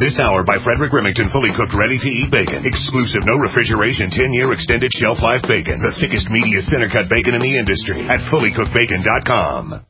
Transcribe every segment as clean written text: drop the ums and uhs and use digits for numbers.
This hour by Frederick Remington, fully cooked, ready-to-eat bacon. Exclusive, no refrigeration, 10-year extended shelf life bacon. The thickest, meatiest center-cut bacon in the industry at fullycookedbacon.com.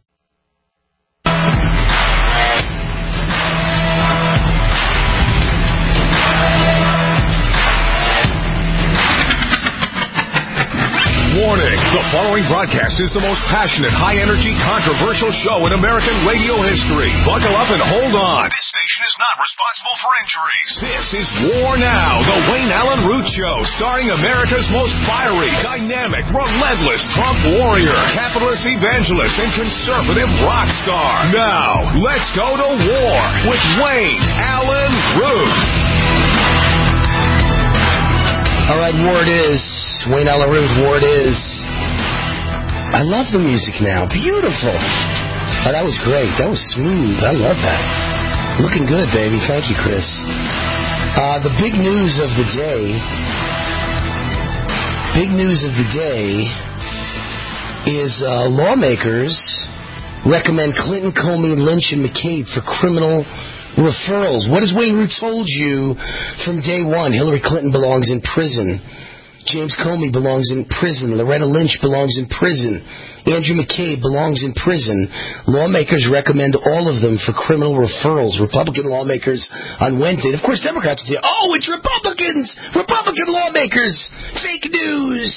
Warning, the following broadcast is the most passionate, high-energy, controversial show in American radio history. Buckle up and hold on. This station is not responsible for injuries. This is War Now, the Wayne Allen Root Show, starring America's most fiery, dynamic, relentless Trump warrior, capitalist evangelist, and conservative rock star. Now, let's go to war with Wayne Allen Root. All right, war it is. Wayne Allen Root, war it is. I love the music now. Beautiful. Oh, that was great. That was smooth. I love that. Looking good, baby. Thank you, Chris. The big news of the day. Big news of the day is lawmakers recommend Clinton, Comey, Lynch, and McCabe for criminal referrals. What has Wayne Root told you from day one? Hillary Clinton belongs in prison. James Comey belongs in prison. Loretta Lynch belongs in prison. Andrew McCabe belongs in prison. Lawmakers recommend all of them for criminal referrals. Republican lawmakers on Wednesday. And of course, Democrats say, oh, it's Republicans! Republican lawmakers! Fake news!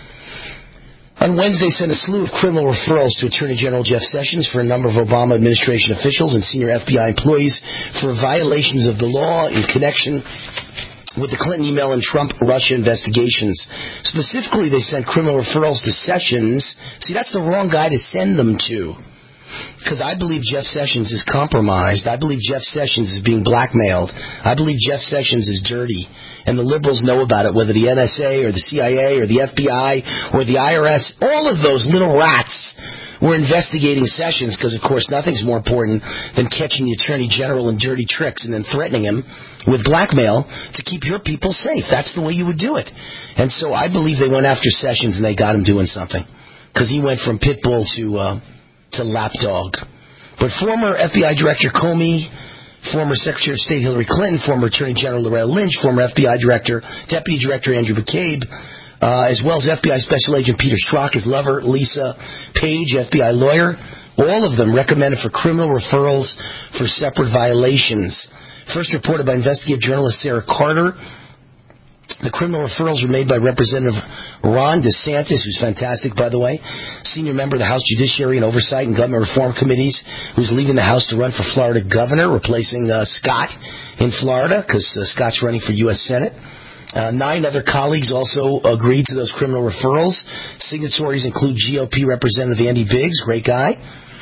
On Wednesday, sent a slew of criminal referrals to Attorney General Jeff Sessions for a number of Obama administration officials and senior FBI employees for violations of the law in connection with the Clinton email and Trump-Russia investigations. Specifically, they sent criminal referrals to Sessions. See, that's the wrong guy to send them to. Because I believe Jeff Sessions is compromised. I believe Jeff Sessions is being blackmailed. I believe Jeff Sessions is dirty. And the liberals know about it, whether the NSA or the CIA or the FBI or the IRS. All of those little rats were investigating Sessions because, of course, nothing's more important than catching the Attorney General in dirty tricks and then threatening him with blackmail to keep your people safe. That's the way you would do it. And so I believe they went after Sessions and they got him doing something. Because he went from pit bull to lapdog. But former FBI Director Comey, former Secretary of State Hillary Clinton, former Attorney General Loretta Lynch, former FBI Deputy Director Andrew McCabe, as well as FBI Special Agent Peter Strzok, his lover Lisa Page, FBI lawyer, all of them recommended for criminal referrals for separate violations. First reported by investigative journalist Sarah Carter. The criminal referrals were made by Representative Ron DeSantis, who's fantastic, by the way, senior member of the House Judiciary and Oversight and Government Reform Committees, who's leaving the House to run for Florida governor, replacing Scott in Florida, because Scott's running for U.S. Senate. 9 other colleagues also agreed to those criminal referrals. Signatories include GOP Representative Andy Biggs, great guy.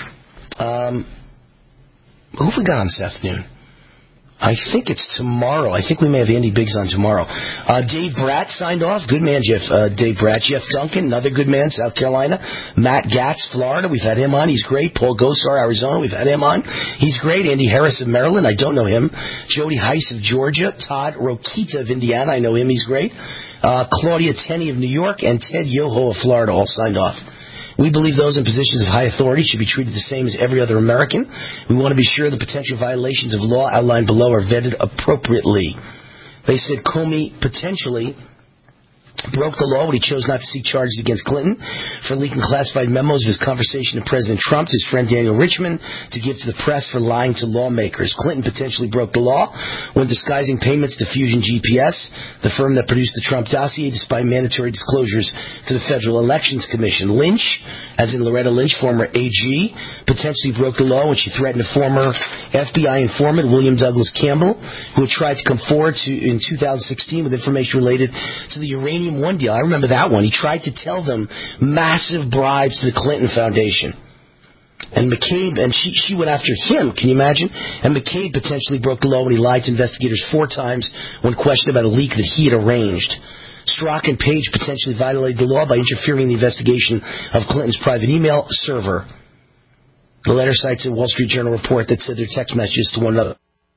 Who have we got on this afternoon? I think it's tomorrow. I think we may have Andy Biggs on tomorrow. Dave Bratt signed off. Good man, Dave Bratt. Jeff Duncan, another good man, South Carolina. Matt Gatz, Florida. We've had him on. He's great. Paul Gosar, Arizona. We've had him on. He's great. Andy Harris of Maryland. I don't know him. Jody Heiss of Georgia. Todd Rokita of Indiana. I know him. He's great. Claudia Tenney of New York. And Ted Yoho of Florida all signed off. We believe those in positions of high authority should be treated the same as every other American. We want to be sure the potential violations of law outlined below are vetted appropriately. They said Comey potentially broke the law when he chose not to seek charges against Clinton for leaking classified memos of his conversation with President Trump to his friend Daniel Richman to give to the press for lying to lawmakers. Clinton potentially broke the law when disguising payments to Fusion GPS, the firm that produced the Trump dossier, despite mandatory disclosures to the Federal Elections Commission. Lynch, as in Loretta Lynch, former AG, potentially broke the law when she threatened a former FBI informant, William Douglas Campbell, who had tried to come forward in 2016 with information related to the Uranium One deal. I remember that one. He tried to tell them massive bribes to the Clinton Foundation. And McCabe, and she went after him, can you imagine? And McCabe potentially broke the law when he lied to investigators 4 times when questioned about a leak that he had arranged. Strzok and Page potentially violated the law by interfering in the investigation of Clinton's private email server. The letter cites a Wall Street Journal report that said their text messages to one another,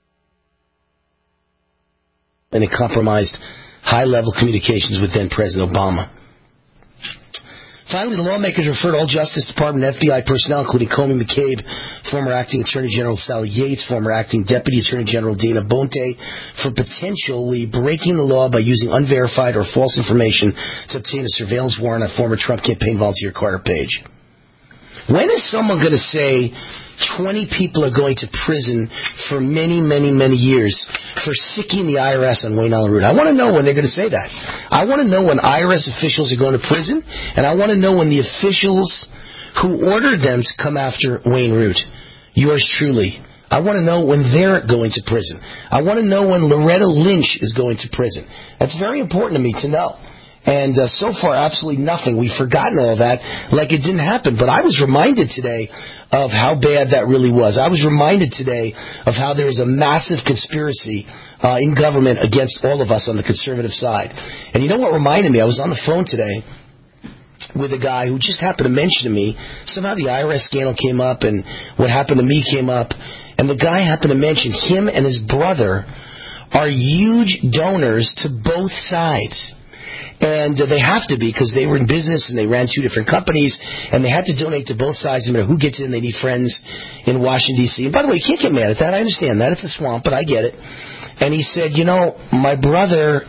and it compromised high-level communications with then-President Obama. Finally, the lawmakers referred all Justice Department and FBI personnel, including Comey, McCabe, former Acting Attorney General Sally Yates, former Acting Deputy Attorney General Dana Bonte, for potentially breaking the law by using unverified or false information to obtain a surveillance warrant on former Trump campaign volunteer Carter Page. When is someone going to say 20 people are going to prison for many, many, many years for sicking the IRS on Wayne Allyn Root? I want to know when they're going to say that. I want to know when IRS officials are going to prison, and I want to know when the officials who ordered them to come after Wayne Root, yours truly, I want to know when they're going to prison. I want to know when Loretta Lynch is going to prison. That's very important to me to know. And so far, absolutely nothing. We've forgotten all that like it didn't happen. But I was reminded today of how bad that really was. I was reminded today of how there is a massive conspiracy in government against all of us on the conservative side. And you know what reminded me? I was on the phone today with a guy who just happened to mention to me, somehow the IRS scandal came up and what happened to me came up. And the guy happened to mention him and his brother are huge donors to both sides. And they have to be because they were in business and they ran two different companies and they had to donate to both sides. No matter who gets in, they need friends in Washington, D.C. And by the way, you can't get mad at that. I understand that. It's a swamp, but I get it. And he said, my brother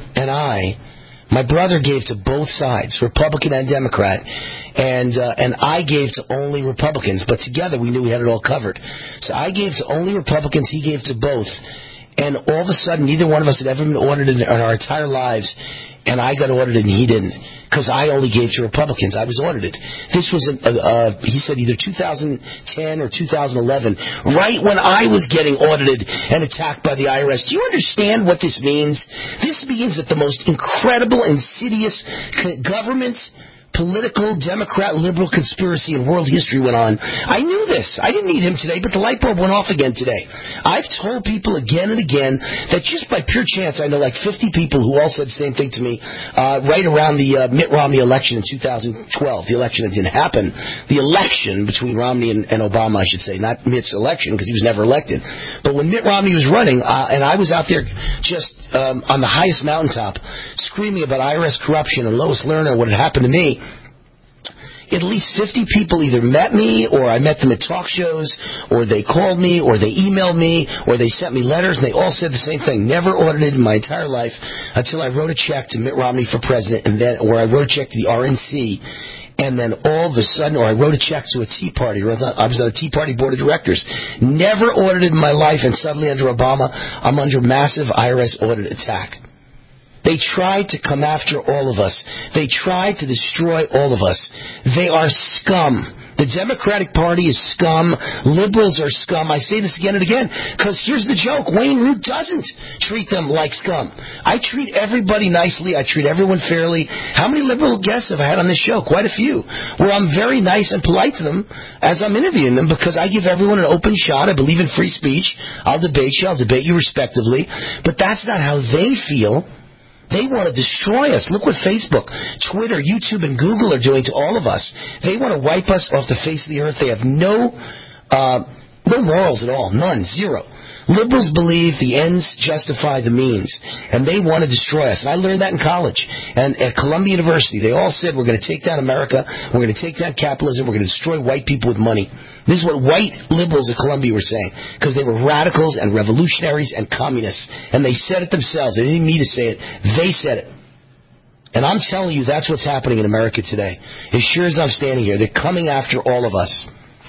gave to both sides, Republican and Democrat, and I gave to only Republicans. But together we knew we had it all covered. So I gave to only Republicans, he gave to both. And all of a sudden, neither one of us had ever been audited in our entire lives. And I got audited and he didn't, because I only gave to Republicans. I was audited. This was, he said, either 2010 or 2011, right when I was getting audited and attacked by the IRS. Do you understand what this means? This means that the most incredible, insidious government, political, Democrat, liberal conspiracy in world history went on. I knew this. I didn't need him today, but the light bulb went off again today. I've told people again and again that just by pure chance, I know like 50 people who all said the same thing to me right around the Mitt Romney election in 2012. The election that didn't happen. The election between Romney and Obama, I should say, not Mitt's election because he was never elected. But when Mitt Romney was running, and I was out there just on the highest mountaintop screaming about IRS corruption and Lois Lerner, what had happened to me, at least 50 people either met me or I met them at talk shows or they called me or they emailed me or they sent me letters and they all said the same thing. Never audited in my entire life until I wrote a check to Mitt Romney for president or I wrote a check to the RNC and then all of a sudden, or I wrote a check to a Tea Party, or I was on a Tea Party board of directors. Never audited in my life and suddenly under Obama, I'm under massive IRS audit attack. They tried to come after all of us. They tried to destroy all of us. They are scum. The Democratic Party is scum. Liberals are scum. I say this again and again because here's the joke. Wayne Root doesn't treat them like scum. I treat everybody nicely. I treat everyone fairly. How many liberal guests have I had on this show? Quite a few. Where I'm very nice and polite to them as I'm interviewing them because I give everyone an open shot. I believe in free speech. I'll debate you. I'll debate you respectively. But that's not how they feel. They want to destroy us. Look what Facebook, Twitter, YouTube, and Google are doing to all of us. They want to wipe us off the face of the earth. They have no morals at all. None. Zero. Liberals believe the ends justify the means, and they want to destroy us. And I learned that in college. And at Columbia University, they all said, we're going to take down America, we're going to take down capitalism, we're going to destroy white people with money. This is what white liberals at Columbia were saying, because they were radicals and revolutionaries and communists. And they said it themselves. They didn't need to say it. They said it. And I'm telling you, that's what's happening in America today. As sure as I'm standing here, they're coming after all of us.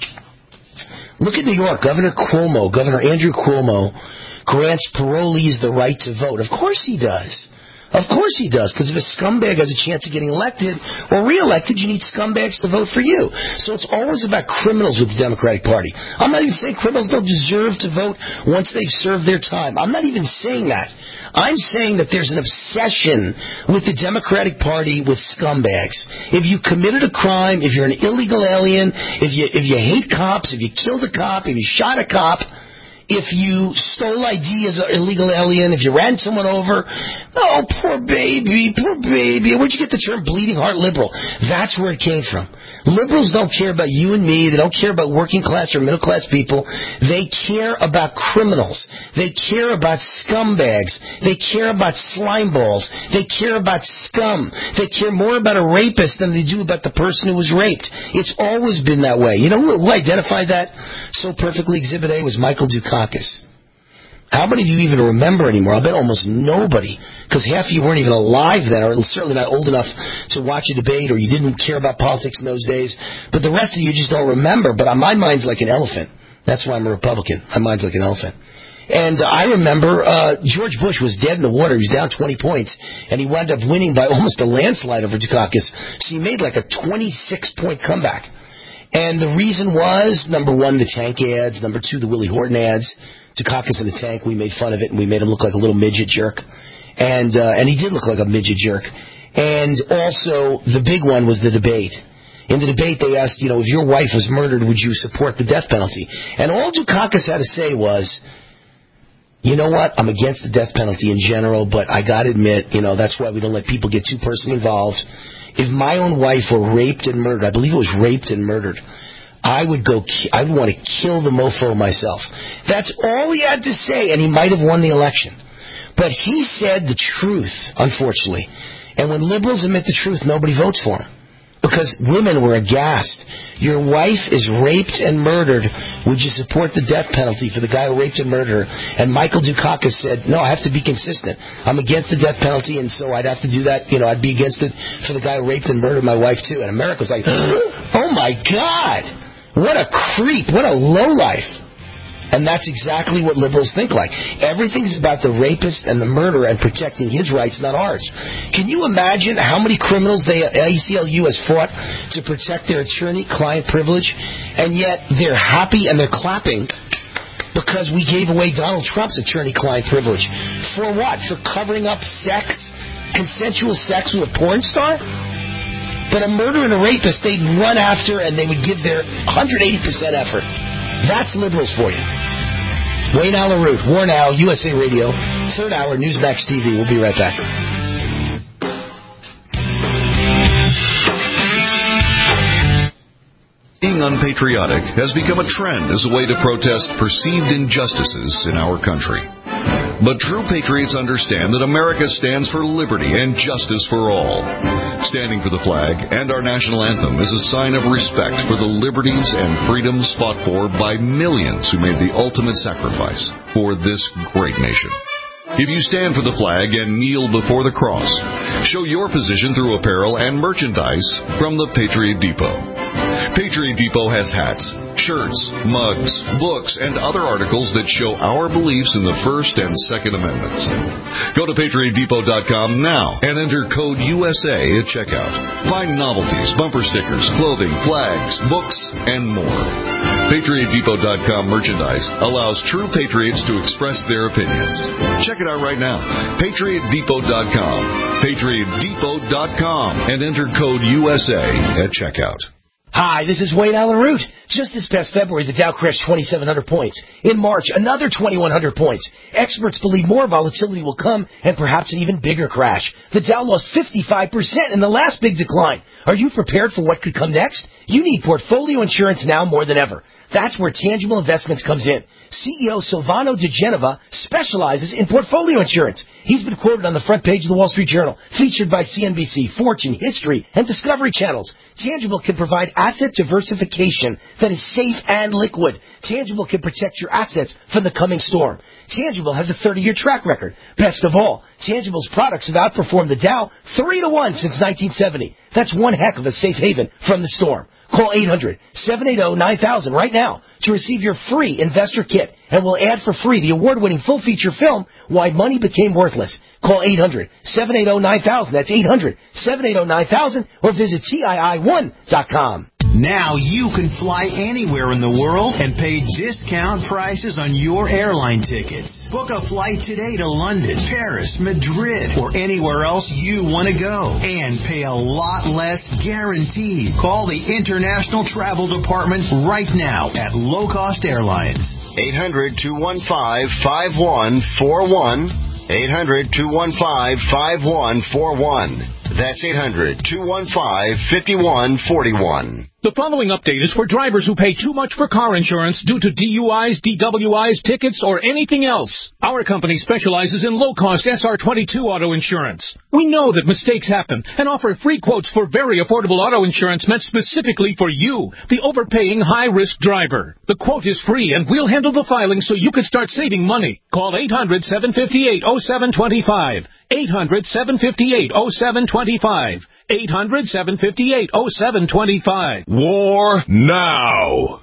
Look at New York. Governor Andrew Cuomo grants parolees the right to vote. Of course he does. Of course he does, because if a scumbag has a chance of getting elected or reelected, you need scumbags to vote for you. So it's always about criminals with the Democratic Party. I'm not even saying criminals don't deserve to vote once they've served their time. I'm not even saying that. I'm saying that there's an obsession with the Democratic Party with scumbags. If you committed a crime, if you're an illegal alien, if you hate cops, if you killed a cop, if you shot a cop, if you stole ID as an illegal alien, if you ran someone over, oh, poor baby. Where'd you get the term bleeding heart liberal? That's where it came from. Liberals don't care about you and me. They don't care about working class or middle class people. They care about criminals. They care about scumbags. They care about slime balls. They care about scum. They care more about a rapist than they do about the person who was raped. It's always been that way. You know who identified that so perfectly? Exhibit A was Michael Dukakis. How many of you even remember anymore? I bet almost nobody, because half of you weren't even alive then, or certainly not old enough to watch a debate, or you didn't care about politics in those days. But the rest of you just don't remember. But my mind's like an elephant. That's why I'm a Republican. My mind's like an elephant. And I remember George Bush was dead in the water. He was down 20 points, and he wound up winning by almost a landslide over Dukakis. So he made like a 26-point comeback. And the reason was, number one, the tank ads. Number two, the Willie Horton ads. Dukakis in a tank, we made fun of it, and we made him look like a little midget jerk. And he did look like a midget jerk. And also, the big one was the debate. In the debate, they asked, if your wife was murdered, would you support the death penalty? And all Dukakis had to say was, you know what, I'm against the death penalty in general, but I got to admit, that's why we don't let people get too personally involved. If my own wife were raped and murdered, I believe it was raped and murdered, I would want to kill the mofo myself. That's all he had to say, and he might have won the election. But he said the truth, unfortunately. And when liberals admit the truth, nobody votes for him. Because women were aghast. Your wife is raped and murdered. Would you support the death penalty for the guy who raped and murdered her? And Michael Dukakis said, no, I have to be consistent. I'm against the death penalty, and so I'd have to do that. I'd be against it for the guy who raped and murdered my wife, too. And America was like, oh, my God. What a creep. What a lowlife. And that's exactly what liberals think like. Everything's about the rapist and the murderer and protecting his rights, not ours. Can you imagine how many criminals the ACLU has fought to protect their attorney-client privilege, and yet they're happy and they're clapping because we gave away Donald Trump's attorney-client privilege. For what? For covering up sex, consensual sex with a porn star? But a murderer and a rapist, they'd run after and they would give their 180% effort. That's liberals for you. Wayne Allyn Root, War Now, USA Radio, third hour, Newsmax TV. We'll be right back. Being unpatriotic has become a trend as a way to protest perceived injustices in our country. But true patriots understand that America stands for liberty and justice for all. Standing for the flag and our national anthem is a sign of respect for the liberties and freedoms fought for by millions who made the ultimate sacrifice for this great nation. If you stand for the flag and kneel before the cross, show your position through apparel and merchandise from the Patriot Depot. Patriot Depot has hats, shirts, mugs, books, and other articles that show our beliefs in the First and Second Amendments. Go to PatriotDepot.com now and enter code USA at checkout. Find novelties, bumper stickers, clothing, flags, books, and more. PatriotDepot.com merchandise allows true patriots to express their opinions. Check it out right now. PatriotDepot.com. PatriotDepot.com and enter code USA at checkout. Hi, this is Wayne Allyn Root. Just this past February, the Dow crashed 2,700 points. In March, another 2,100 points. Experts believe more volatility will come and perhaps an even bigger crash. The Dow lost 55% in the last big decline. Are you prepared for what could come next? You need portfolio insurance now more than ever. That's where Tangible Investments comes in. CEO Silvano De Genova specializes in portfolio insurance. He's been quoted on the front page of the Wall Street Journal, featured by CNBC, Fortune, History, and Discovery Channels. Tangible can provide asset diversification that is safe and liquid. Tangible can protect your assets from the coming storm. Tangible has a 30-year track record. Best of all, Tangible's products have outperformed the Dow 3-1 since 1970. That's one heck of a safe haven from the storm. Call 800-780-9000 right now to receive your free investor kit, and we'll add for free the award-winning full-feature film, Why Money Became Worthless. Call 800-780-9000. That's 800-780-9000, or visit TII1.com. Now you can fly anywhere in the world and pay discount prices on your airline tickets. Book a flight today to London, Paris, Madrid, or anywhere else you want to go and pay a lot less guaranteed. Call the International Travel Department right now at Low Cost Airlines. 800-215-5141. 800-215-5141. That's 800-215-5141. The following update is for drivers who pay too much for car insurance due to DUIs, DWIs, tickets, or anything else. Our company specializes in low-cost SR22 auto insurance. We know that mistakes happen and offer free quotes for very affordable auto insurance meant specifically for you, the overpaying high-risk driver. The quote is free, and we'll handle the filing so you can start saving money. Call 800-758-0725. 800-758-0725. 800-758-0725. War now.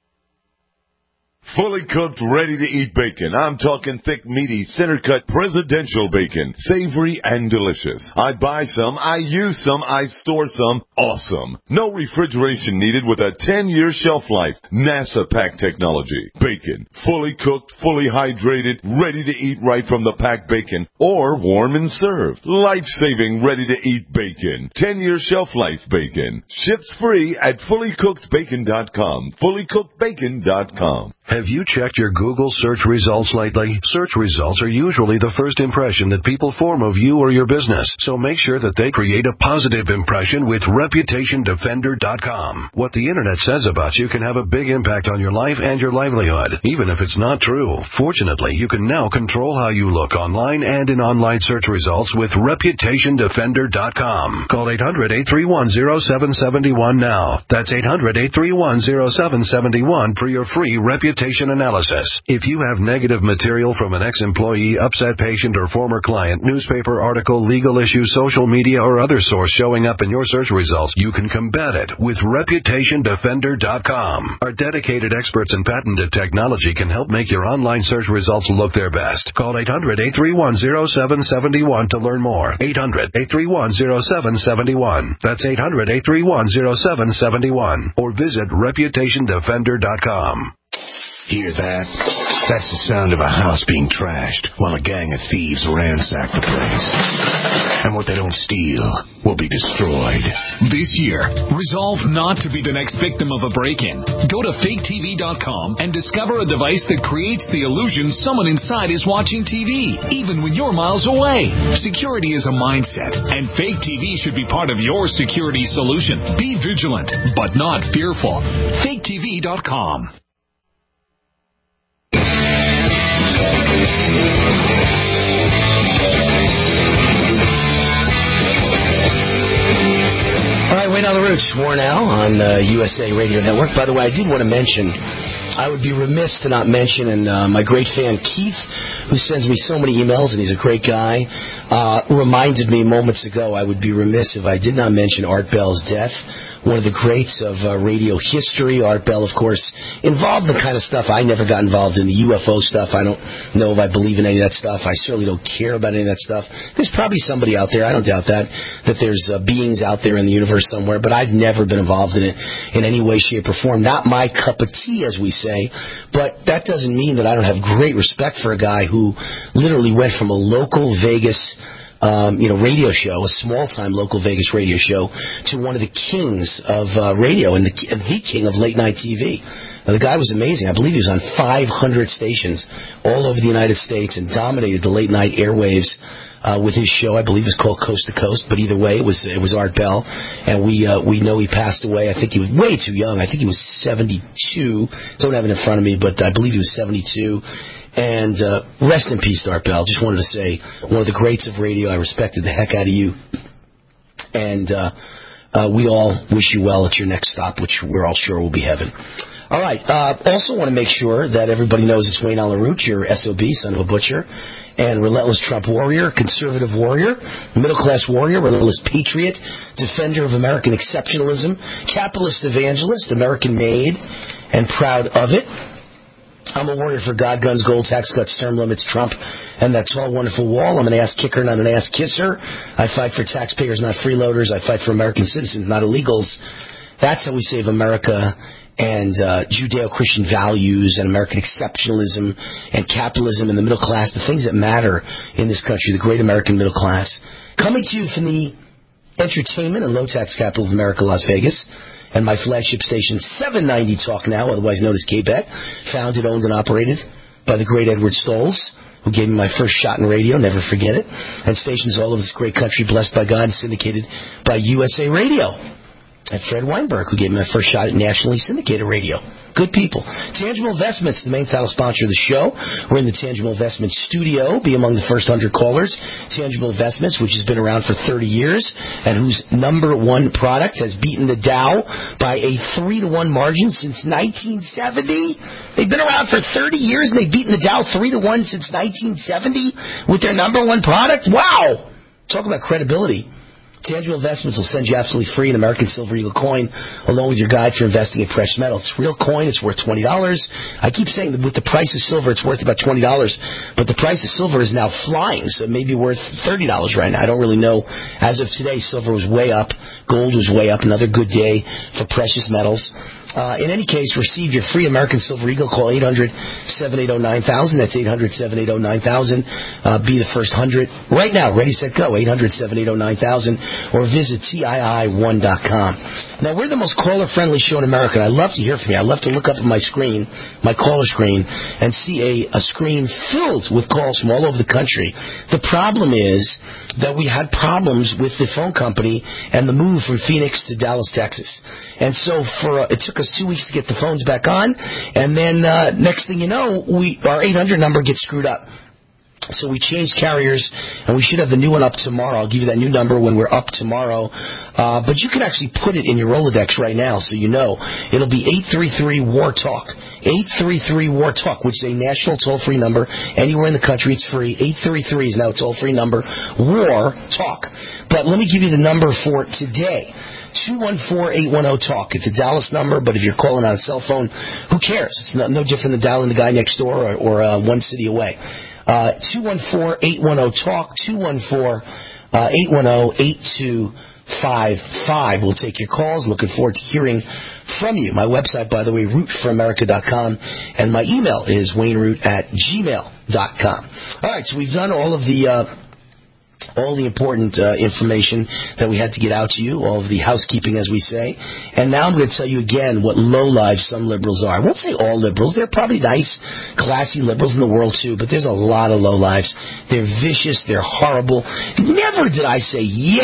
Fully cooked, ready-to-eat bacon. I'm talking thick, meaty, center-cut presidential bacon. Savory and delicious. I buy some, I use some, I store some. Awesome. No refrigeration needed with a 10-year shelf life. NASA pack technology. Bacon. Fully cooked, fully hydrated, ready to eat right from the packed bacon. Or warm and served. Life-saving, ready-to-eat bacon. 10-year shelf life bacon. Ships free at fullycookedbacon.com. Fullycookedbacon.com. Have you checked your Google search results lately? Search results are usually the first impression that people form of you or your business, so make sure that they create a positive impression with ReputationDefender.com. What the internet says about you can have a big impact on your life and your livelihood, even if it's not true. Fortunately, you can now control how you look online and in online search results with ReputationDefender.com. Call 800-831-0771 now. That's 800-831-0771 for your free reputation analysis. If you have negative material from an ex-employee, upset patient, or former client, newspaper article, legal issue, social media, or other source showing up in your search results, you can combat it with ReputationDefender.com. Our dedicated experts and patented technology can help make your online search results look their best. Call 800-831-0771 to learn more. 800-831-0771. That's 800-831-0771. Or visit ReputationDefender.com. Hear that? That's the sound of a house being trashed while a gang of thieves ransack the place. And what they don't steal will be destroyed. This year, resolve not to be the next victim of a break-in. Go to faketv.com and discover a device that creates the illusion someone inside is watching TV, even when you're miles away. Security is a mindset, and Fake TV should be part of your security solution. Be vigilant, but not fearful. faketv.com. All right, Wayne on the Roots, War Now on USA Radio Network. By the way, I did want to mention, I would be remiss to not mention, and my great fan Keith, who sends me so many emails, and he's a great guy, reminded me moments ago I would be remiss if I did not mention Art Bell's death. One of the greats of radio history. Art Bell, of course, involved in the kind of stuff I never got involved in, the UFO stuff. I don't know if I believe in any of that stuff. I certainly don't care about any of that stuff. There's probably somebody out there, I don't doubt that there's beings out there in the universe somewhere, but I've never been involved in it in any way, shape, or form. Not my cup of tea, as we say, but that doesn't mean that I don't have great respect for a guy who literally went from a local Vegas radio show, a small-time local Vegas radio show, to one of the kings of radio and the king of late-night TV. The guy was amazing. I believe he was on 500 stations all over the United States and dominated the late-night airwaves with his show. I believe it was called Coast to Coast, but either way, it was Art Bell, and we know he passed away. I think he was way too young. I think he was 72. Don't have it in front of me, but I believe he was 72. And rest in peace, Art Bell. Just wanted to say, one of the greats of radio. I respected the heck out of you. And we all wish you well at your next stop, which we're all sure will be heaven. All right. Also want to make sure that everybody knows it's Wayne on LaRouche, your SOB, son of a butcher, and relentless Trump warrior, conservative warrior, middle-class warrior, relentless patriot, defender of American exceptionalism, capitalist evangelist, American-made, and proud of it. I'm a warrior for God, guns, gold, tax cuts, term limits, Trump, and that tall, wonderful wall. I'm an ass kicker, not an ass kisser. I fight for taxpayers, not freeloaders. I fight for American citizens, not illegals. That's how we save America and Judeo-Christian values and American exceptionalism and capitalism and the middle class, the things that matter in this country, the great American middle class. Coming to you from the entertainment and low-tax capital of America, Las Vegas, and my flagship station, 790 Talk Now, otherwise known as KBET, founded, owned, and operated by the great Edward Stolz, who gave me my first shot in radio, never forget it, and stations all over this great country, blessed by God, and syndicated by USA Radio. And Fred Weinberg, who gave me my first shot at nationally syndicated radio. Good people. Tangible Investments, the main title sponsor of the show. We're in the Tangible Investments studio, be among the first 100 callers. Tangible Investments, which has been around for 30 years, and whose number one product has beaten the Dow by a 3-to-1 margin since 1970. They've been around for 30 years, and they've beaten the Dow 3-to-1 since 1970 with their number one product. Wow! Talk about credibility. Tangible Investments will send you absolutely free an American Silver Eagle coin along with your guide for investing in precious metals. It's real coin. It's worth $20. I keep saying that with the price of silver, it's worth about $20, but the price of silver is now flying, so it may be worth $30 right now. I don't really know. As of today, silver was way up. Gold was way up. Another good day for precious metals. In any case, receive your free American Silver Eagle. Call 800-780-9000. That's 800-780-9000. Be the first 100 right now. Ready, set, go. 800-780-9000. Or visit TII1.com. Now, we're the most caller-friendly show in America, and I love to hear from you. I love to look up at my screen, my caller screen, and see a screen filled with calls from all over the country. The problem is that we had problems with the phone company and the move from Phoenix to Dallas, Texas. And so it took us 2 weeks to get the phones back on, and then next thing you know, our 800 number gets screwed up. So we changed carriers, and we should have the new one up tomorrow. I'll give you that new number when we're up tomorrow. But you can actually put it in your Rolodex right now so you know. It'll be 833-WAR-TALK. 833-WAR-TALK, which is a national toll-free number. Anywhere in the country, it's free. 833 is now a toll-free number. WAR-TALK. But let me give you the number for today. 214-810-TALK. It's a Dallas number, but if you're calling on a cell phone, who cares? It's no different than dialing the guy next door or one city away. 214-810-TALK. 214-810-8255. We'll take your calls. Looking forward to hearing from you. My website, by the way, rootforamerica.com, and my email is wayneroot@gmail.com. All right, so we've done all the important information that we had to get out to you, all of the housekeeping, as we say. And now I'm going to tell you again what low-lives some liberals are. I won't say all liberals. There are probably nice, classy liberals in the world, too, but there's a lot of low-lives. They're vicious. They're horrible. Never did I say,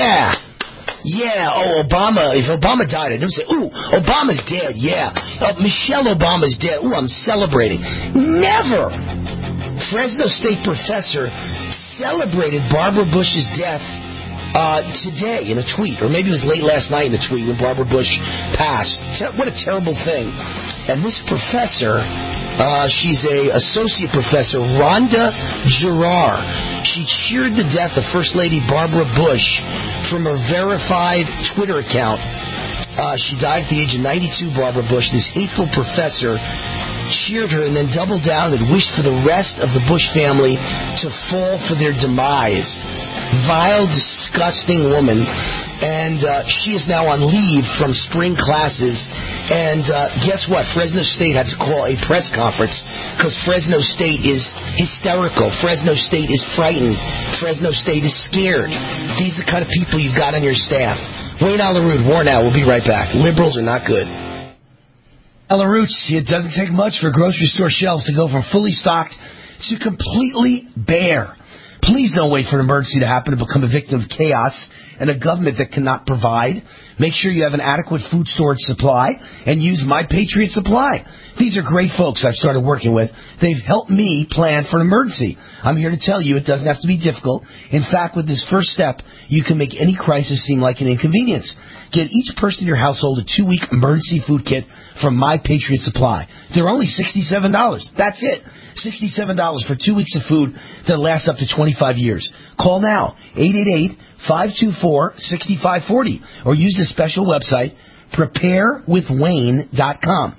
Obama, if Obama died, I didn't say, Obama's dead, Michelle Obama's dead, I'm celebrating. Never. Fresno State professor celebrated Barbara Bush's death today in a tweet, or maybe it was late last night in a tweet when Barbara Bush passed. What a terrible thing. And this professor, she's a associate professor, Rhonda Gerard. She cheered the death of First Lady Barbara Bush from her verified Twitter account. She died at the age of 92, Barbara Bush. This hateful professor cheered her and then doubled down and wished for the rest of the Bush family to fall for their demise. Vile, disgusting woman. And she is now on leave from spring classes. And guess what? Fresno State had to call a press conference because Fresno State is hysterical. Fresno State is frightened. Fresno State is scared. These are the kind of people you've got on your staff. Wayne Allyn Root, War Now. We'll be right back. Liberals are not good. Allyn Root, it doesn't take much for grocery store shelves to go from fully stocked to completely bare. Please don't wait for an emergency to happen to become a victim of chaos and a government that cannot provide. Make sure you have an adequate food storage supply and use My Patriot Supply. These are great folks I've started working with. They've helped me plan for an emergency. I'm here to tell you it doesn't have to be difficult. In fact, with this first step, you can make any crisis seem like an inconvenience. Get each person in your household a 2-week emergency food kit from My Patriot Supply. They're only $67. That's it. $67 for 2 weeks of food that lasts up to 25 years. Call now, 888-524-6540, or use the special website, preparewithwayne.com.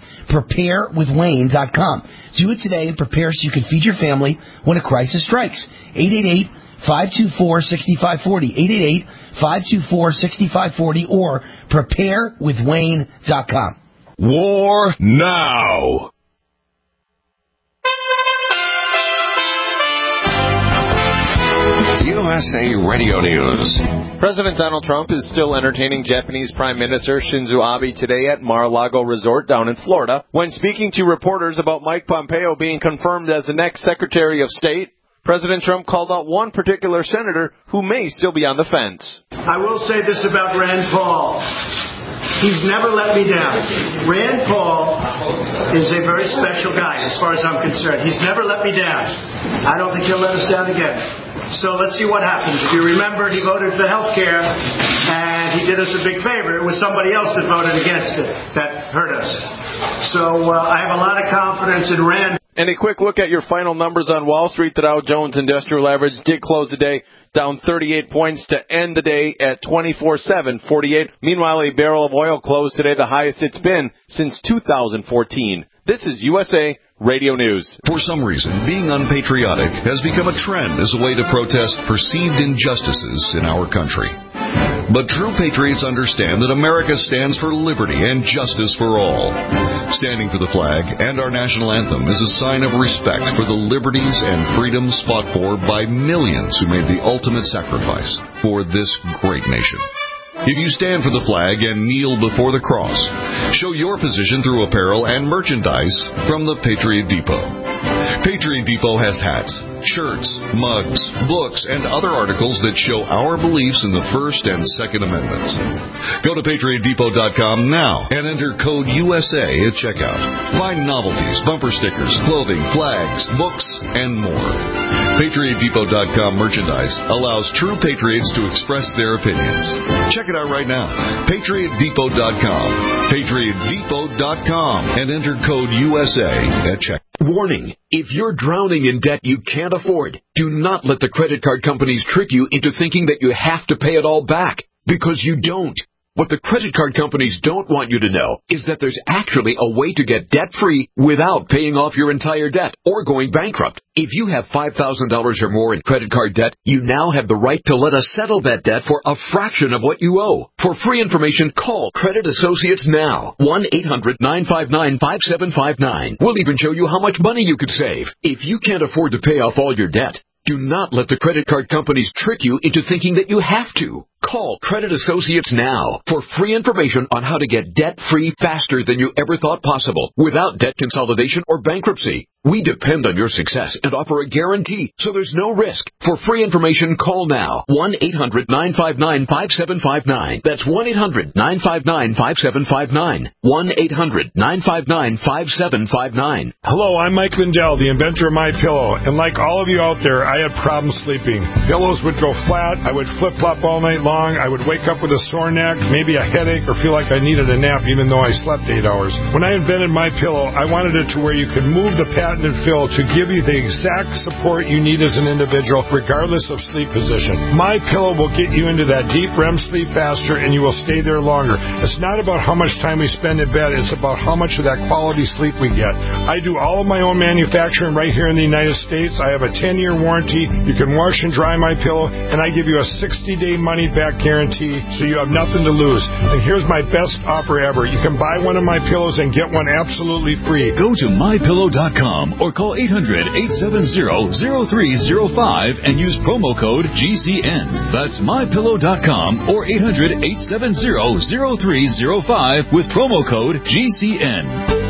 Preparewithwayne.com. Do it today and prepare so you can feed your family when a crisis strikes. 888-524-6540. 888-524-6540 or preparewithwayne.com. War now. USA Radio News. President Donald Trump is still entertaining Japanese Prime Minister Shinzo Abe today at Mar-a-Lago Resort down in Florida. When speaking to reporters about Mike Pompeo being confirmed as the next Secretary of State, President Trump called out one particular senator who may still be on the fence. I will say this about Rand Paul. He's never let me down. Rand Paul is a very special guy as far as I'm concerned. He's never let me down. I don't think he'll let us down again. So let's see what happens. If you remember, he voted for health care, and he did us a big favor. It was somebody else that voted against it that hurt us. So I have a lot of confidence in Rand. And a quick look at your final numbers on Wall Street. The Dow Jones Industrial Average did close the day down 38 points to end the day at 24,748. Meanwhile, a barrel of oil closed today the highest it's been since 2014. This is USA Radio News. For some reason, being unpatriotic has become a trend as a way to protest perceived injustices in our country. But true patriots understand that America stands for liberty and justice for all. Standing for the flag and our national anthem is a sign of respect for the liberties and freedoms fought for by millions who made the ultimate sacrifice for this great nation. If you stand for the flag and kneel before the cross, show your position through apparel and merchandise from the Patriot Depot. Patriot Depot has hats, shirts, mugs, books, and other articles that show our beliefs in the First and Second Amendments. Go to PatriotDepot.com now and enter code USA at checkout. Find novelties, bumper stickers, clothing, flags, books, and more. PatriotDepot.com merchandise allows true patriots to express their opinions. Check it out right now. PatriotDepot.com. PatriotDepot.com and enter code USA at checkout. Warning, if you're drowning in debt you can't afford, do not let the credit card companies trick you into thinking that you have to pay it all back, because you don't. What the credit card companies don't want you to know is that there's actually a way to get debt-free without paying off your entire debt or going bankrupt. If you have $5,000 or more in credit card debt, you now have the right to let us settle that debt for a fraction of what you owe. For free information, call Credit Associates now. 1-800-959-5759. We'll even show you how much money you could save. If you can't afford to pay off all your debt, do not let the credit card companies trick you into thinking that you have to. Call Credit Associates now for free information on how to get debt-free faster than you ever thought possible without debt consolidation or bankruptcy. We depend on your success and offer a guarantee, so there's no risk. For free information, call now. 1-800-959-5759. That's 1-800-959-5759. 1-800-959-5759. Hello, I'm Mike Lindell, the inventor of MyPillow. And like all of you out there, I had problems sleeping. Pillows would go flat. I would flip-flop all night long. I would wake up with a sore neck, maybe a headache, or feel like I needed a nap even though I slept 8 hours. When I invented MyPillow, I wanted it to where you could move the patented fill to give you the exact support you need as an individual, regardless of sleep position. MyPillow will get you into that deep REM sleep faster, and you will stay there longer. It's not about how much time we spend in bed. It's about how much of that quality sleep we get. I do all of my own manufacturing right here in the United States. I have a 10-year warranty. You can wash and dry MyPillow, and I give you a 60-day money-back guarantee, so you have nothing to lose. And here's my best offer ever. You can buy one of my pillows and get one absolutely free. Go to MyPillow.com or call 800-870-0305 and use promo code GCN. That's MyPillow.com or 800-870-0305 with promo code GCN.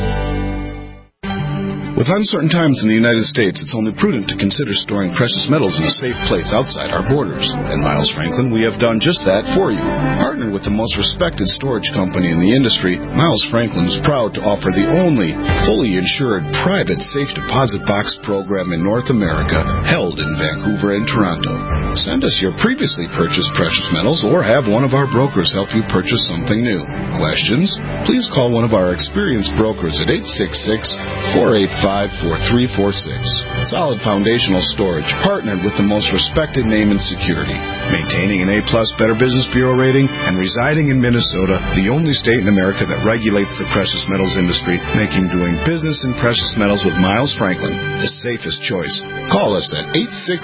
With uncertain times in the United States, it's only prudent to consider storing precious metals in a safe place outside our borders. At Miles Franklin, we have done just that for you. Partnered with the most respected storage company in the industry, Miles Franklin is proud to offer the only fully insured private safe deposit box program in North America, held in Vancouver and Toronto. Send us your previously purchased precious metals or have one of our brokers help you purchase something new. Questions? Please call one of our experienced brokers at 866-485 485-4346. Solid foundational storage, partnered with the most respected name in security. Maintaining an A-plus Better Business Bureau rating and residing in Minnesota, the only state in America that regulates the precious metals industry, making doing business in precious metals with Miles Franklin the safest choice. Call us at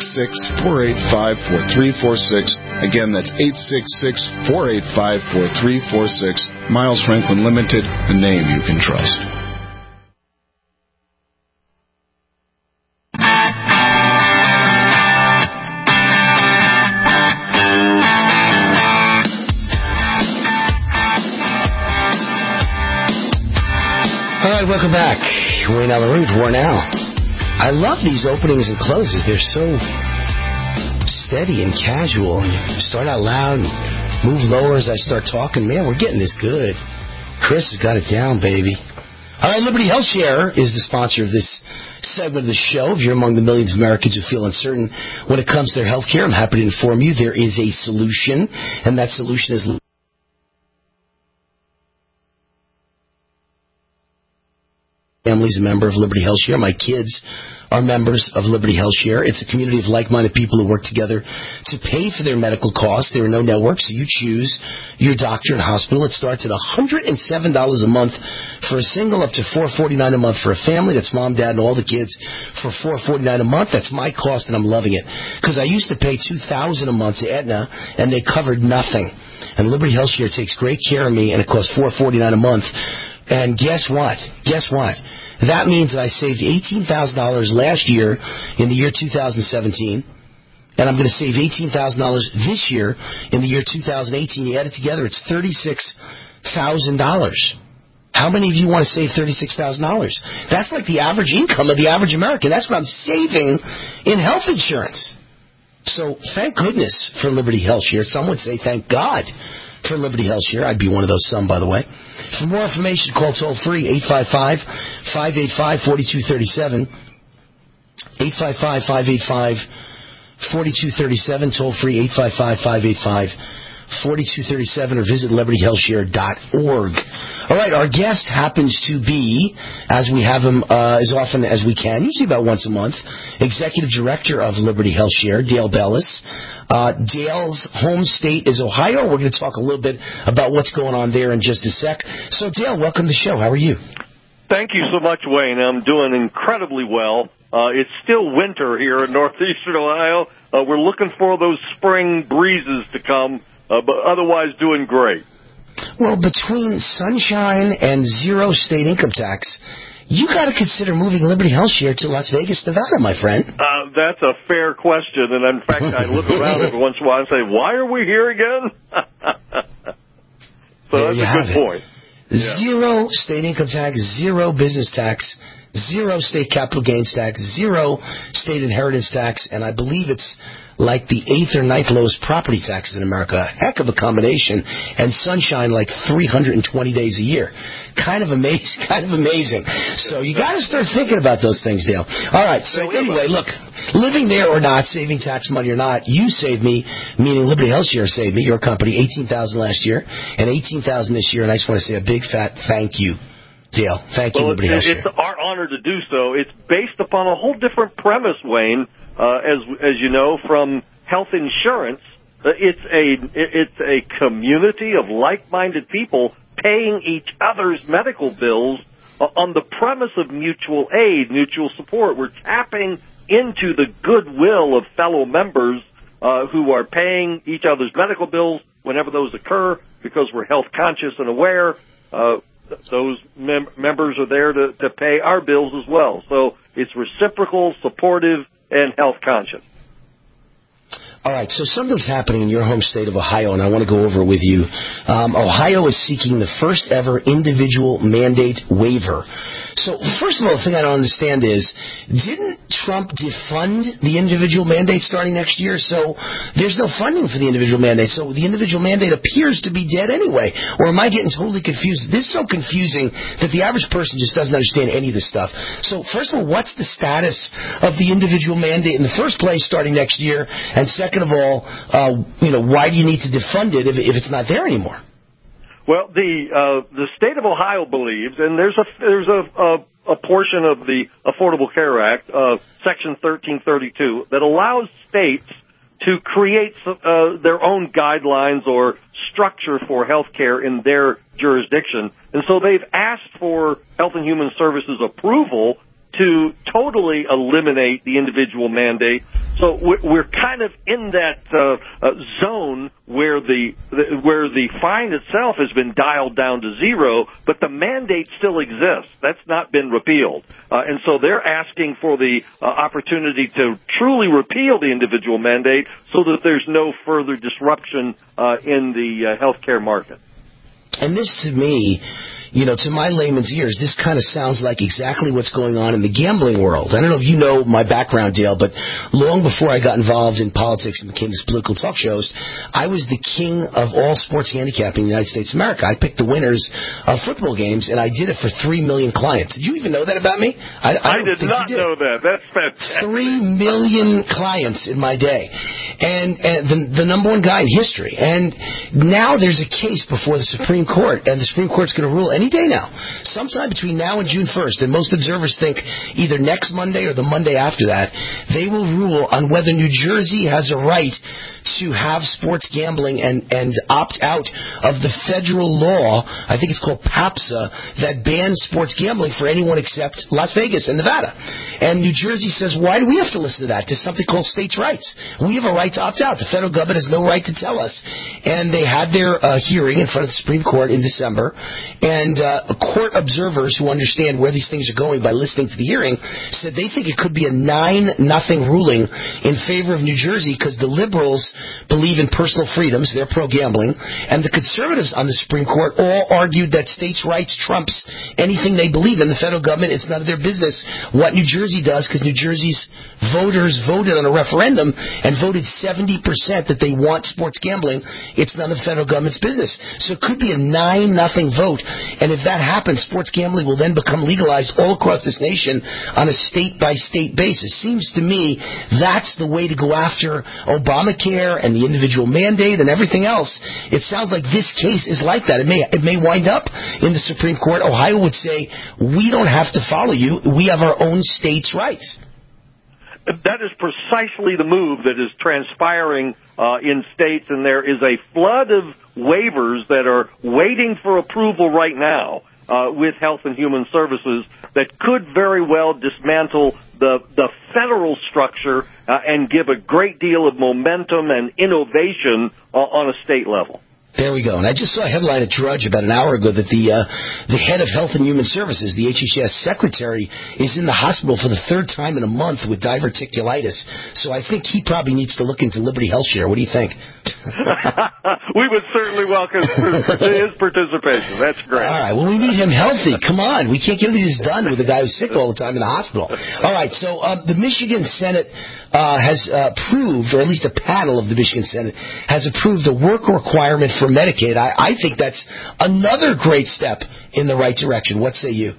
866-485-4346. Again, that's 866-485-4346. Miles Franklin Limited, a name you can trust. All right, welcome back. Wayne Allyn Root, War Now. I love these openings and closes. They're so steady and casual. You start out loud and move lower as I start talking. Man, we're getting this good. Chris has got it down, baby. All right, Liberty Health Share is the sponsor of this segment of the show. If you're among the millions of Americans who feel uncertain when it comes to their health care, I'm happy to inform you there is a solution, and that solution is family's a member of Liberty Health Share. My kids are members of Liberty Health Share. It's a community of like-minded people who work together to pay for their medical costs. There are no networks, so you choose your doctor and hospital. It starts at $107 a month for a single, up to $449 a month for a family. That's mom, dad, and all the kids for $449 a month. That's my cost, and I'm loving it. Because I used to pay $2,000 a month to Aetna, and they covered nothing. And Liberty Health Share takes great care of me, and it costs $449 a month. And guess what? That means that I saved $18,000 last year in the year 2017, and I'm going to save $18,000 this year in the year 2018. You add it together, it's $36,000. How many of you want to save $36,000? That's like the average income of the average American. That's what I'm saving in health insurance. So thank goodness for Liberty Health Share. Some would say thank God for Liberty Health Share. I'd be one of those some, by the way. For more information, call toll-free 855-585-4237. 855-585-4237. Toll-free 855-585-4237, or visit libertyhealthshare.org. All right, our guest happens to be, as we have him as often as we can, usually about once a month, Executive Director of Liberty Health Share, Dale Bellis. Dale's home state is Ohio. We're going to talk a little bit about what's going on there in just a sec. So, Dale, welcome to the show. How are you? Thank you so much, Wayne. I'm doing incredibly well. It's still winter here in northeastern Ohio. We're looking for those spring breezes to come, but otherwise doing great. Well, between sunshine and zero state income tax, you got to consider moving Liberty Health Share to Las Vegas, Nevada, my friend. That's a fair question, and in fact, I look around every once in a while and say, why are we here again? So that's a good point. Yeah. Zero state income tax, zero business tax, zero state capital gains tax, zero state inheritance tax, and I believe it's like the 8th or 9th lowest property taxes in America. A heck of a combination. And sunshine like 320 days a year. Kind of amazing. So you got to start thinking about those things, Dale. All right, so anyway, look, living there or not, saving tax money or not, you saved me, meaning Liberty Health Share saved me, your company, $18,000 last year and $18,000 this year, and I just want to say a big fat thank you. Dale, thank you, Liberty Health Share. It's our honor to do so. It's based upon a whole different premise, Wayne. As you know, from health insurance, it's a community of like-minded people paying each other's medical bills on the premise of mutual aid, mutual support. We're tapping into the goodwill of fellow members who are paying each other's medical bills whenever those occur because we're health conscious and aware. Those members are there to pay our bills as well. So it's reciprocal, supportive, and health conscious. All right, so something's happening in your home state of Ohio, and I want to go over it with you. Ohio is seeking the first ever individual mandate waiver. So, first of all, the thing I don't understand is, didn't Trump defund the individual mandate starting next year? So there's no funding for the individual mandate. So the individual mandate appears to be dead anyway. Or am I getting totally confused? This is so confusing that the average person just doesn't understand any of this stuff. So first of all, what's the status of the individual mandate in the first place starting next year? And second of all, why do you need to defund it if it's not there anymore? Well, the state of Ohio believes, and there's a a portion of the Affordable Care Act, Section 1332, that allows states to create their own guidelines or structure for health care in their jurisdiction. And so they've asked for Health and Human Services approval to totally eliminate the individual mandate. So we're kind of in that zone where the fine itself has been dialed down to zero, but the mandate still exists. That's not been repealed. And so they're asking for the opportunity to truly repeal the individual mandate so that there's no further disruption in the healthcare market. And this, to me, to my layman's ears, this kind of sounds like exactly what's going on in the gambling world. I don't know if you know my background, Dale, but long before I got involved in politics and became these political talk shows, I was the king of all sports handicapping in the United States of America. I picked the winners of football games, and I did it for 3 million clients. Did you even know that about me? I did not know that. That's fantastic. 3 million clients in my day, and the number one guy in history. And now there's a case before the Supreme Court, and the Supreme Court's going to rule any day now, sometime between now and June 1st, and most observers think either next Monday or the Monday after that, they will rule on whether New Jersey has a right to have sports gambling and opt out of the federal law, I think it's called PAPSA, that bans sports gambling for anyone except Las Vegas and Nevada. And New Jersey says, why do we have to listen to that? There's something called states' rights. We have a right to opt out. The federal government has no right to tell us. And they had their hearing in front of the Supreme Court in December, and court observers who understand where these things are going by listening to the hearing said they think it could be a 9-0 ruling in favor of New Jersey because the liberals believe in personal freedoms, they're pro-gambling, and the conservatives on the Supreme Court all argued that states' rights trumps anything they believe in. The federal government, it's none of their business what New Jersey does because New Jersey's voters voted on a referendum and voted 70% that they want sports gambling. It's none of the federal government's business. So it could be a 9-0 vote, and if that happens, sports gambling will then become legalized all across this nation on a state-by-state basis. Seems to me that's the way to go after Obamacare and the individual mandate and everything else. It sounds like this case is like that. It may wind up in the Supreme Court. Ohio would say, we don't have to follow you. We have our own states' rights. That is precisely the move that is transpiring in states, and there is a flood of waivers that are waiting for approval right now with Health and Human Services that could very well dismantle the federal structure and give a great deal of momentum and innovation on a state level. There we go. And I just saw a headline at Drudge about an hour ago that the head of Health and Human Services, the HHS secretary, is in the hospital for the third time in a month with diverticulitis. So I think he probably needs to look into Liberty Health Share. What do you think? We would certainly welcome his participation. That's great. All right. Well, we need him healthy. Come on. We can't get this done with a guy who's sick all the time in the hospital. All right. So the Michigan Senate has approved, or at least a panel of the Michigan Senate has approved the work requirement for Medicaid. I think that's another great step in the right direction. What say you?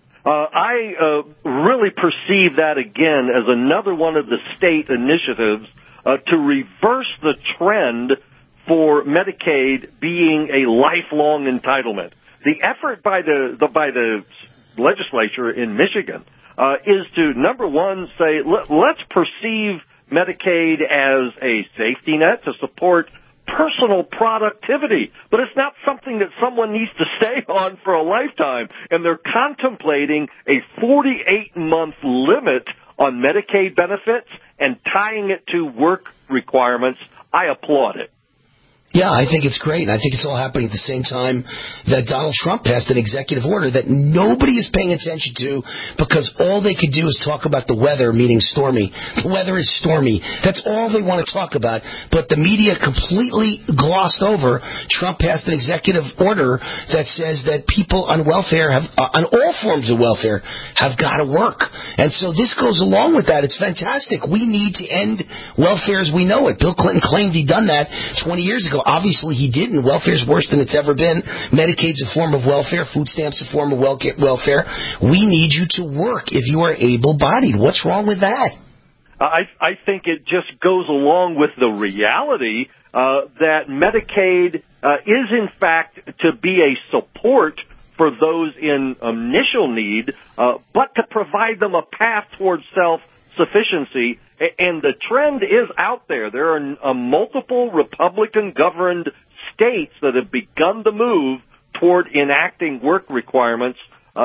I really perceive that, again, as another one of the state initiatives to reverse the trend for Medicaid being a lifelong entitlement. The effort by the legislature in Michigan is to, number one, say, let's perceive Medicaid as a safety net to support personal productivity, but it's not something that someone needs to stay on for a lifetime. And they're contemplating a 48-month limit on Medicaid benefits and tying it to work requirements. I applaud it. Yeah, I think it's great. And I think it's all happening at the same time that Donald Trump passed an executive order that nobody is paying attention to because all they could do is talk about the weather, meaning stormy. The weather is stormy. That's all they want to talk about. But the media completely glossed over. Trump passed an executive order that says that people on welfare on all forms of welfare have got to work. And so this goes along with that. It's fantastic. We need to end welfare as we know it. Bill Clinton claimed he'd done that 20 years ago. Obviously, he didn't. Welfare's worse than it's ever been. Medicaid's a form of welfare. Food stamps a form of welfare. We need you to work if you are able-bodied. What's wrong with that? I think it just goes along with the reality that Medicaid is, in fact, to be a support for those in initial need, but to provide them a path towards self-sufficiency. And the trend is out there. There are multiple Republican-governed states that have begun to move toward enacting work requirements,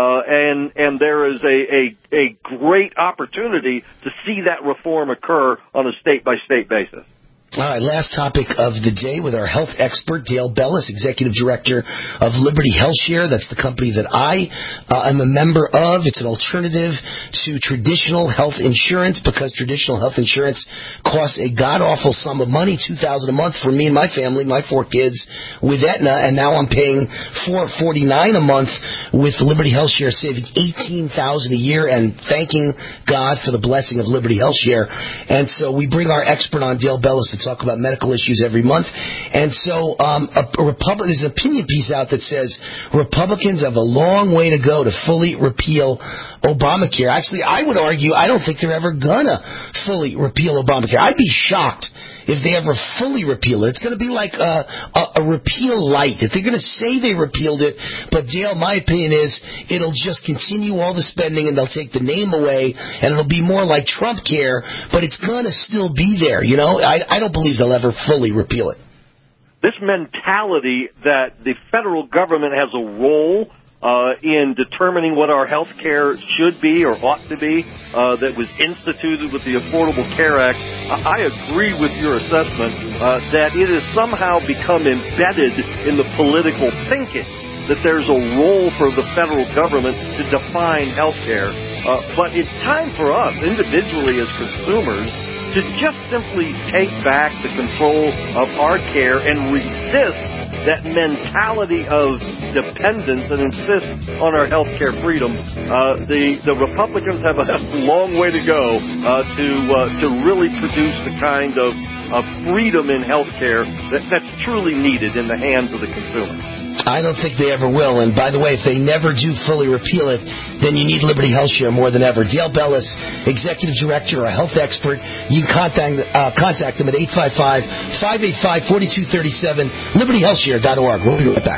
and there is a great opportunity to see that reform occur on a state-by-state basis. All right, last topic of the day with our health expert, Dale Bellis, Executive Director of Liberty HealthShare. That's the company that I am a member of. It's an alternative to traditional health insurance because traditional health insurance costs a god-awful sum of money, $2,000 a month for me and my family, my 4 kids with Aetna, and now I'm paying $449 a month with Liberty HealthShare, saving $18,000 a year and thanking God for the blessing of Liberty HealthShare. And so we bring our expert on, Dale Bellis, to talk about medical issues every month. And so there's an opinion piece out that says Republicans have a long way to go to fully repeal Obamacare. Actually, I would argue I don't think they're ever going to fully repeal Obamacare. I'd be shocked if they ever fully repeal it. It's going to be like a repeal light. If they're going to say they repealed it, but Dale, my opinion is it'll just continue all the spending and they'll take the name away and it'll be more like Trump care, but it's going to still be there. You know, I don't believe they'll ever fully repeal it. This mentality that the federal government has a role in determining what our health care should be or ought to be, that was instituted with the Affordable Care Act, I agree with your assessment that it has somehow become embedded in the political thinking that there's a role for the federal government to define health care. But it's time for us, individually as consumers, to just simply take back the control of our care and resist that mentality of dependence and insist on our health care freedom. The Republicans have a long way to go to really produce the kind of freedom in health care that's truly needed in the hands of the consumer. I don't think they ever will. And by the way, if they never do fully repeal it, then you need Liberty HealthShare more than ever. Dale Bellis, Executive Director, a health expert. You can contact them at 855-585-4237, libertyhealthshare.org. We'll be right back.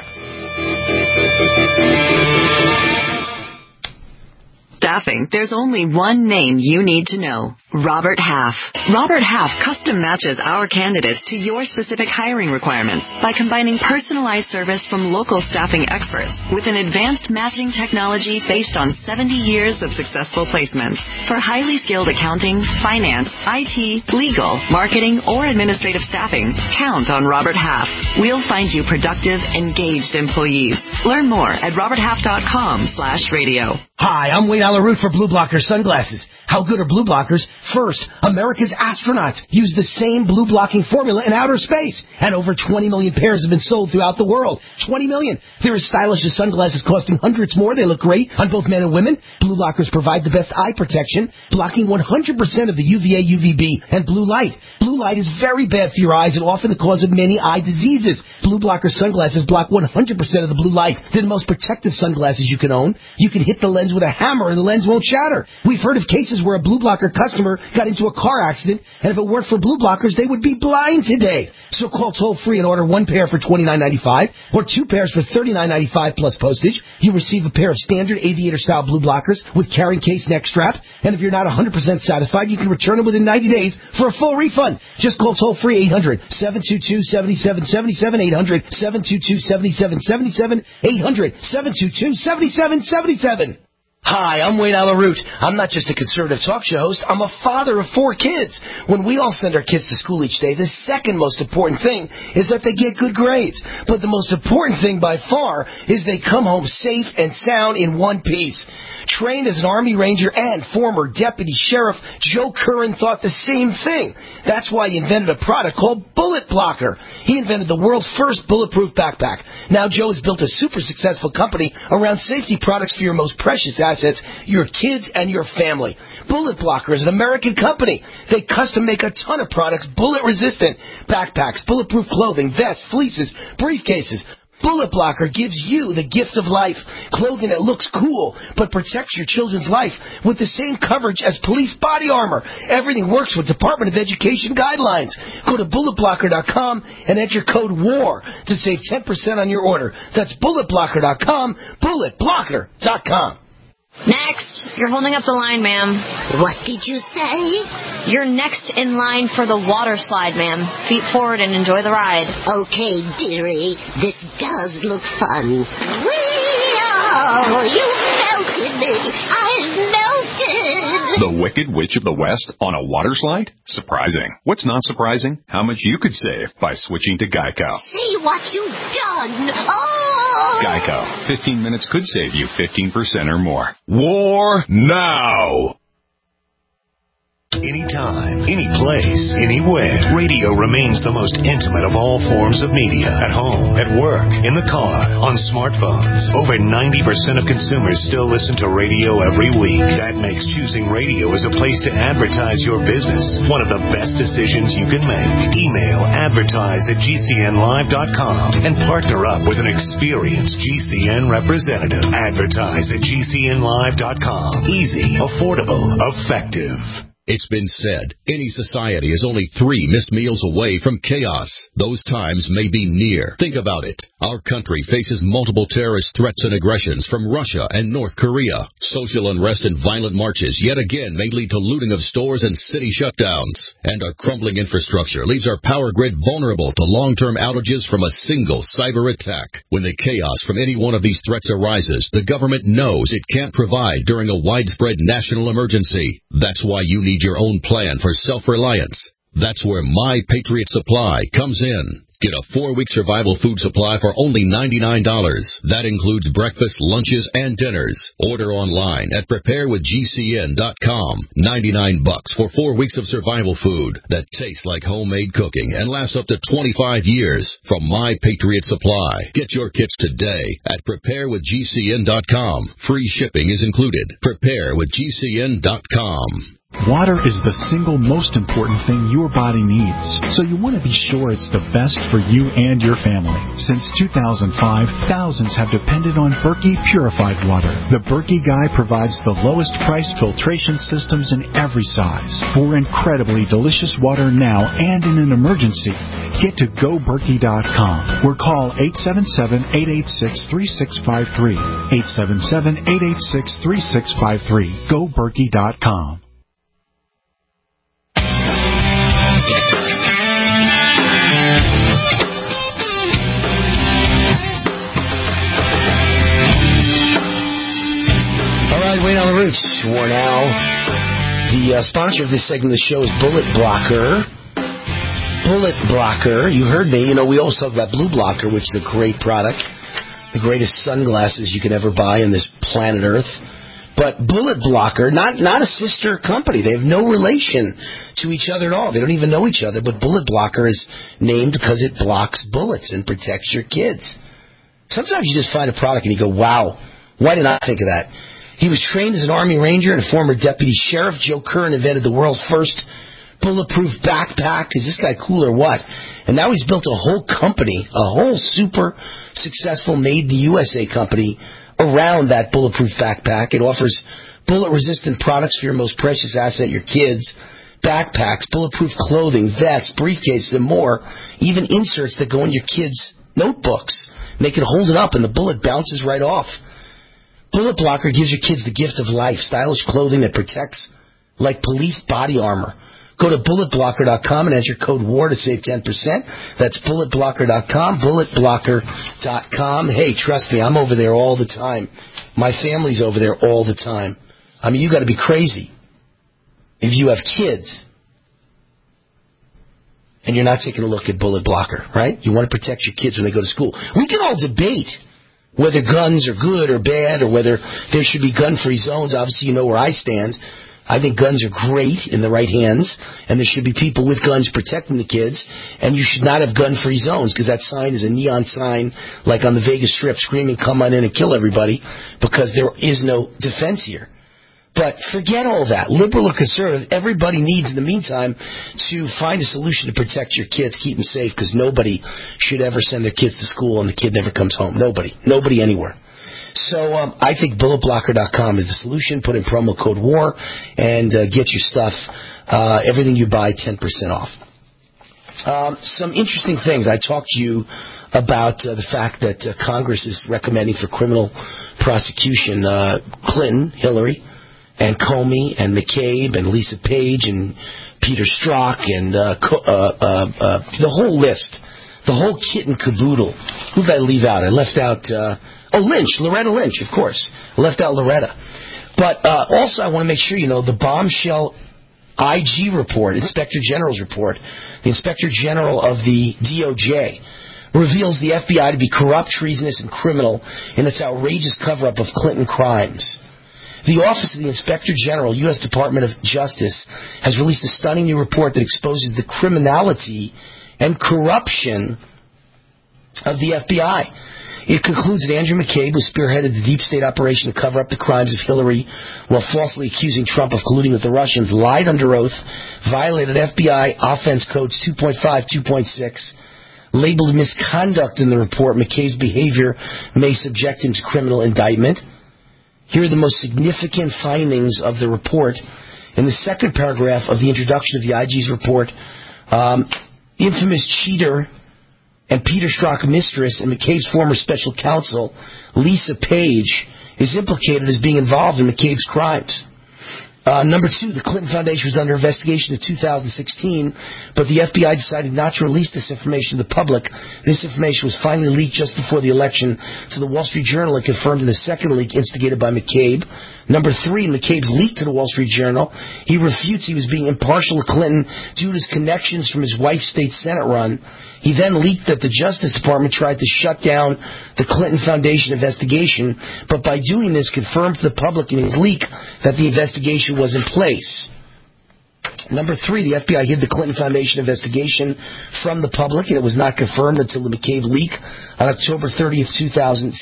Staffing, there's only one name you need to know. Robert Half. Robert Half custom matches our candidates to your specific hiring requirements by combining personalized service from local staffing experts with an advanced matching technology based on 70 years of successful placements. For highly skilled accounting, finance, IT, legal, marketing, or administrative staffing, count on Robert Half. We'll find you productive, engaged employees. Learn more at roberthalf.com/radio. Hi, I'm Wayne Alaroot for Blue Blocker Sunglasses. How good are blue blockers? First, America's astronauts use the same blue blocking formula in outer space, and over 20 million pairs have been sold throughout the world. 20 million. They're as stylish as sunglasses costing hundreds more. They look great on both men and women. Blue blockers provide the best eye protection, blocking 100% of the UVA, UVB, and blue light. Blue light is very bad for your eyes and often the cause of many eye diseases. Blue blocker sunglasses block 100% of the blue light. They're the most protective sunglasses you can own. You can hit the lens with a hammer and the lens won't shatter. We've heard of cases where a blue blocker customer got into a car accident, and if it weren't for blue blockers, they would be blind today. So call toll-free and order one pair for $29.95 or 2 pairs for $39.95 plus postage. You receive a pair of standard aviator-style blue blockers with carrying case neck strap, and if you're not 100% satisfied, you can return them within 90 days for a full refund. Just call toll-free 800-722-7777, 800-722-7777, 800-722-7777. Hi, I'm Wayne Alaroot. I'm not just a conservative talk show host. I'm a father of 4 kids. When we all send our kids to school each day, the second most important thing is that they get good grades. But the most important thing by far is they come home safe and sound in one piece. Trained as an Army Ranger and former Deputy Sheriff, Joe Curran thought the same thing. That's why he invented a product called Bullet Blocker. He invented the world's first bulletproof backpack. Now Joe has built a super successful company around safety products for your most precious assets, your kids and your family. Bullet Blocker is an American company. They custom make a ton of products, bullet resistant backpacks, bulletproof clothing, vests, fleeces, briefcases. Bullet Blocker gives you the gift of life. Clothing that looks cool, but protects your children's life with the same coverage as police body armor. Everything works with Department of Education guidelines. Go to bulletblocker.com and enter code WAR to save 10% on your order. That's bulletblocker.com, bulletblocker.com. Next. You're holding up the line, ma'am. What did you say? You're next in line for the water slide, ma'am. Feet forward and enjoy the ride. Okay, dearie. This does look fun. Whee-oh, you melted me. I melted. The Wicked Witch of the West on a water slide? Surprising. What's not surprising? How much you could save by switching to Geico. See what you've done. Oh! Geico. 15 minutes could save you 15% or more. War now! Anytime, any place, anywhere. Radio remains the most intimate of all forms of media. At home, at work, in the car, on smartphones. Over 90% of consumers still listen to radio every week. That makes choosing radio as a place to advertise your business one of the best decisions you can make. Email advertise@gcnlive.com and partner up with an experienced GCN representative. Advertise@gcnlive.com. Easy, affordable, effective. It's been said, any society is only 3 missed meals away from chaos. Those times may be near. Think about it. Our country faces multiple terrorist threats and aggressions from Russia and North Korea. Social unrest and violent marches yet again may lead to looting of stores and city shutdowns. And our crumbling infrastructure leaves our power grid vulnerable to long-term outages from a single cyber attack. When the chaos from any one of these threats arises, the government knows it can't provide during a widespread national emergency. That's why you need your own plan for self-reliance. That's where My Patriot Supply comes in. Get a 4-week survival food supply for only $99. That includes breakfast, lunches, and dinners. Order online at preparewithgcn.com. $99 for 4 weeks of survival food that tastes like homemade cooking and lasts up to 25 years from My Patriot Supply. Get your kits today at preparewithgcn.com. Free shipping is included. Preparewithgcn.com. Water is the single most important thing your body needs, so you want to be sure it's the best for you and your family. Since 2005, thousands have depended on Berkey purified water. The Berkey Guy provides the lowest price filtration systems in every size for incredibly delicious water now and in an emergency. Get to GoBerkey.com or call 877-886-3653. 877-886-3653. GoBerkey.com. Wait on the Roots. War Now. The sponsor of this segment of the show is Bullet Blocker. Bullet Blocker. You heard me. You know, we always talk about Blue Blocker, which is a great product. The greatest sunglasses you could ever buy on this planet Earth. But Bullet Blocker, not a sister company. They have no relation to each other at all. They don't even know each other. But Bullet Blocker is named because it blocks bullets and protects your kids. Sometimes you just find a product and you go, wow, why didn't I think of that? He was trained as an Army Ranger and former deputy sheriff. Joe Curran invented the world's first bulletproof backpack. Is this guy cool or what? And now he's built a whole company, a whole super successful Made in the USA company around that bulletproof backpack. It offers bullet-resistant products for your most precious asset, your kids, backpacks, bulletproof clothing, vests, briefcases, and more, even inserts that go in your kids' notebooks. And they can hold it up and the bullet bounces right off. Bullet Blocker gives your kids the gift of life, stylish clothing that protects like police body armor. Go to bulletblocker.com and enter code WAR to save 10%. That's bulletblocker.com, bulletblocker.com. Hey, trust me, I'm over there all the time. My family's over there all the time. I mean, you got to be crazy if you have kids and you're not taking a look at Bullet Blocker, right? You want to protect your kids when they go to school. We can all debate whether guns are good or bad, or whether there should be gun-free zones. Obviously, you know where I stand. I think guns are great in the right hands, and there should be people with guns protecting the kids, and you should not have gun-free zones, because that sign is a neon sign, like on the Vegas Strip, screaming, come on in and kill everybody, because there is no defense here. But forget all that. Liberal or conservative, everybody needs, in the meantime, to find a solution to protect your kids, keep them safe, because nobody should ever send their kids to school and the kid never comes home. Nobody. Nobody anywhere. So I think BulletBlocker.com is the solution. Put in promo code WAR and get your stuff, everything you buy, 10% off. Some interesting things. I talked to you about the fact that Congress is recommending for criminal prosecution Clinton, Hillary, and Comey, and McCabe, and Lisa Page, and Peter Strzok, and the whole list, the whole kit and caboodle. Who did I leave out? I left out, Lynch, Loretta Lynch, of course. I left out Loretta. But also I want to make sure you know the bombshell IG report, Inspector General's report, the Inspector General of the DOJ, reveals the FBI to be corrupt, treasonous, and criminal in its outrageous cover-up of Clinton crimes. The Office of the Inspector General, U.S. Department of Justice, has released a stunning new report that exposes the criminality and corruption of the FBI. It concludes that Andrew McCabe, who spearheaded the deep state operation to cover up the crimes of Hillary while falsely accusing Trump of colluding with the Russians, lied under oath, violated FBI Offense Codes 2.5, 2.6, labeled misconduct in the report. McCabe's behavior may subject him to criminal indictment. Here are the most significant findings of the report. In the second paragraph of the introduction of the IG's report, infamous cheater and Peter Strzok mistress and McCabe's former special counsel, Lisa Page, is implicated as being involved in McCabe's crimes. Number 2, the Clinton Foundation was under investigation in 2016, but the FBI decided not to release this information to the public. This information was finally leaked just before the election to the Wall Street Journal and confirmed in a second leak instigated by McCabe. Number 3, in McCabe's leak to the Wall Street Journal, he refutes he was being impartial to Clinton due to his connections from his wife's state Senate run. He then leaked that the Justice Department tried to shut down the Clinton Foundation investigation, but by doing this confirmed to the public in his leak that the investigation was in place. Number 3, the FBI hid the Clinton Foundation investigation from the public, and it was not confirmed until the McCabe leak on October 30th, 2016.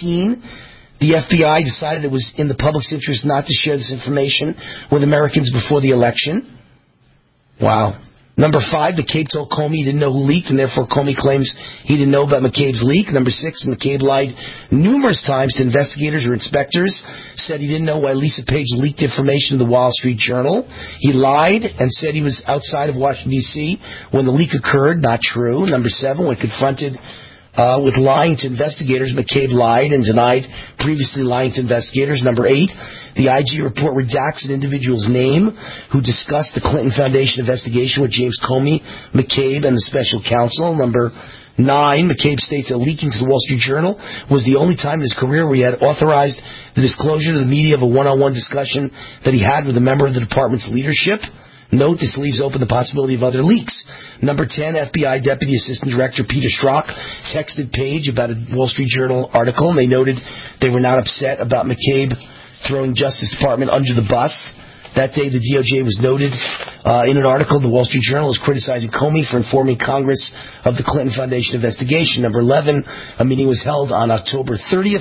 The FBI decided it was in the public's interest not to share this information with Americans before the election. Wow. Number 5, McCabe told Comey he didn't know who leaked, and therefore Comey claims he didn't know about McCabe's leak. Number 6, McCabe lied numerous times to investigators or inspectors, said he didn't know why Lisa Page leaked information to the Wall Street Journal. He lied and said he was outside of Washington, D.C. when the leak occurred. Not true. Number 7, when confronted with lying to investigators, McCabe lied and denied previously lying to investigators. Number 8, the IG report redacts an individual's name who discussed the Clinton Foundation investigation with James Comey, McCabe, and the special counsel. Number 9, McCabe states that leaking to the Wall Street Journal was the only time in his career where he had authorized the disclosure to the media of a one-on-one discussion that he had with a member of the department's leadership. Note, this leaves open the possibility of other leaks. Number 10, FBI Deputy Assistant Director Peter Strzok texted Page about a Wall Street Journal article, and they noted they were not upset about McCabe throwing Justice Department under the bus. That day, the DOJ was noted in an article. The Wall Street Journal is criticizing Comey for informing Congress of the Clinton Foundation investigation. Number 11, a meeting was held on October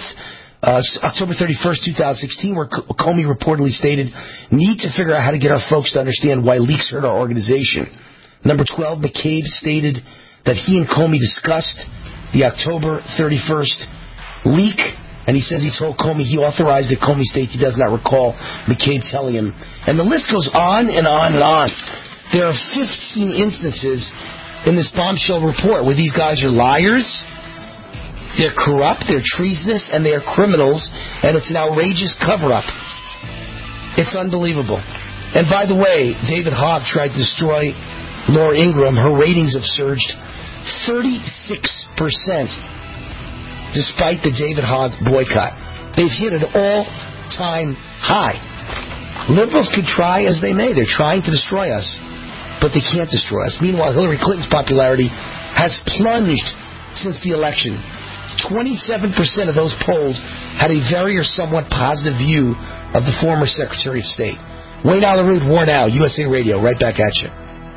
31st, 2016, where Comey reportedly stated, need to figure out how to get our folks to understand why leaks hurt our organization. Number 12, McCabe stated that he and Comey discussed the October 31st leak, and he says he told Comey he authorized it. Comey states he does not recall McCabe telling him. And the list goes on and on and on. There are 15 instances in this bombshell report where these guys are liars, they're corrupt, they're treasonous, and they are criminals, and it's an outrageous cover-up. It's unbelievable. And by the way, David Hogg tried to destroy Laura Ingraham. Her ratings have surged 36% despite the David Hogg boycott. They've hit an all-time high. Liberals could try as they may. They're trying to destroy us, but they can't destroy us. Meanwhile, Hillary Clinton's popularity has plunged since the election. 27% of those polled had a very or somewhat positive view of the former Secretary of State. Wayne Allyn, War Now, USA Radio, right back at you.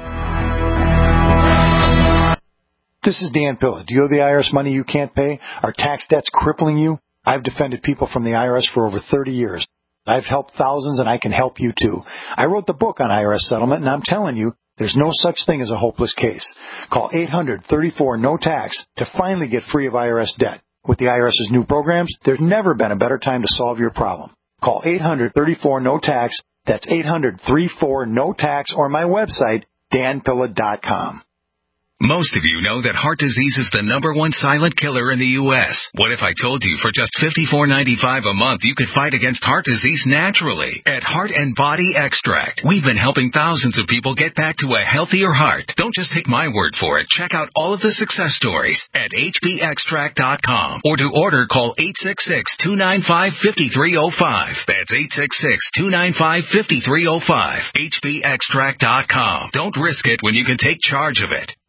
This is Dan Pilla. Do you owe the IRS money you can't pay? Are tax debts crippling you? I've defended people from the IRS for over 30 years. I've helped thousands, and I can help you too. I wrote the book on IRS settlement, and I'm telling you, there's no such thing as a hopeless case. Call 800-34-NO-TAX to finally get free of IRS debt. With the IRS's new programs, there's never been a better time to solve your problem. Call 800-34-NO-TAX. That's 800-34-NO-TAX, or my website, danpilla.com. Most of you know that heart disease is the #1 silent killer in the U.S. What if I told you for just $54.95 a month you could fight against heart disease naturally? At Heart and Body Extract, we've been helping thousands of people get back to a healthier heart. Don't just take my word for it. Check out all of the success stories at hbextract.com, or to order, call 866-295-5305. That's 866-295-5305. hbextract.com. Don't risk it when you can take charge of it.